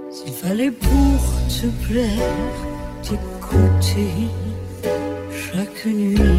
S'il fallait pour te plaire t'écouter chaque nuit.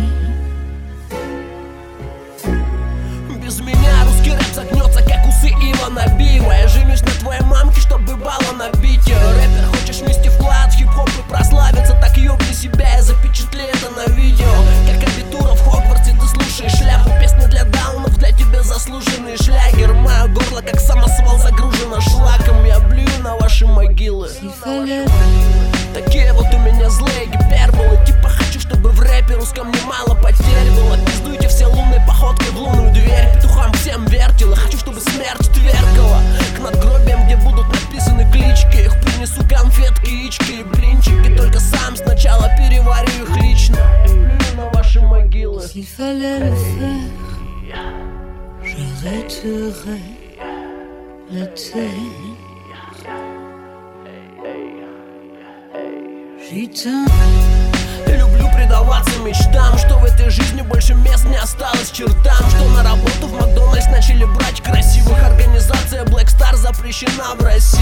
Без меня русский рэп загнется, как усы Ивана Бива. Я женюсь на твоей мамке, чтобы бывало набить ее. Рэпер, хочешь внести вклад в хип-хоп и прославиться, так ёбни себя и запечатли это на видео. Как абитура в Хогвартсе, ты слушаешь шляпу. Песни для даунов, для тебя заслуженный шлягер. Мое горло, как самосвал, загружено шлаком. Я блюю на ваши могилы. Такие вот у меня злые гиперболы. Типа хочу, чтобы в рэпе русском немало потерь было. Пиздуйте все лунной походкой в лунную дверь. Петухам всем вертела. Хочу, чтобы смерть тверкала к надгробиям, где будут написаны клички. Их принесу конфетки, яички и блинчики. Только сам сначала переварю их лично. Плюю на ваши могилы. S'il fallait le faire, j'arrêterais la terre. Люблю предаваться мечтам, что в этой жизни больше мест не осталось чертам. Что на работу в Макдональдс начали брать красивых. Организация Black Star запрещена в России.